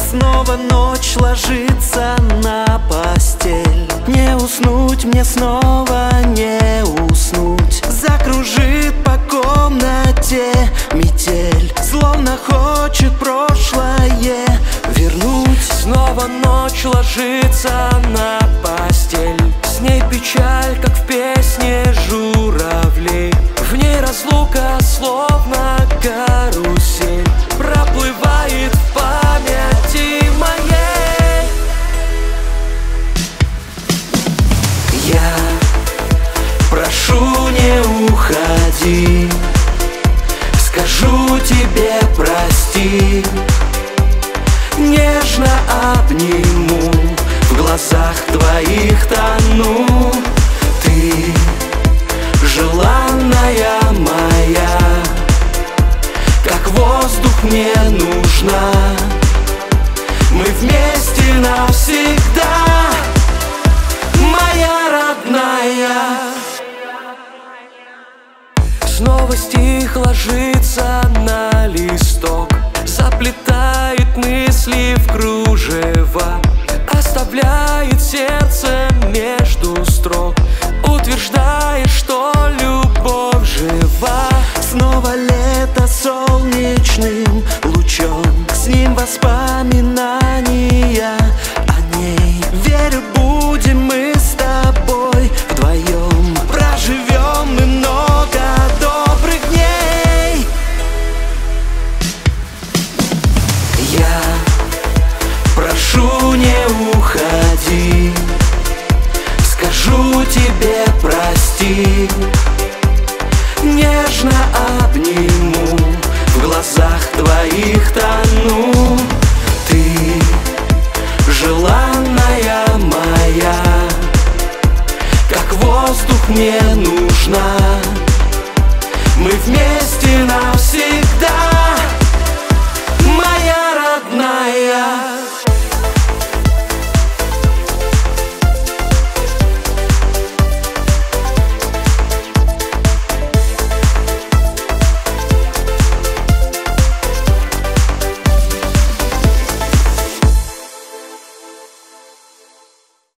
Снова ночь ложится на постель. Не уснуть мне снова, не уснуть. Закружит по комнате метель, словно хочет прошлое вернуть. Снова ночь ложится на постель. С ней печаль, как в песне журавлей. В ней разлука, словно карусель, проплывает в памяти моей. Я прошу, не уходи, скажу тебе прости. Нежно обниму, в глазах твоих тону. Ты желанная моя, как воздух мне нужна. Мы вместе навсегда, моя родная. Снова стих ложится на листок, заплетает мысли в кружево, оставляет сердце между строк, утверждая, что любовь жива. Снова лето солнечным лучом, с ним воспоминания о ней. Верю, будем мы с тобой вдвоем, проживем мы много добрых дней. Я прошу, не уходи, скажу тебе прости. Нежно обниму, в глазах твоих тону. Ты желанная моя, как воздух мне нужна. Мы вместе навсегда.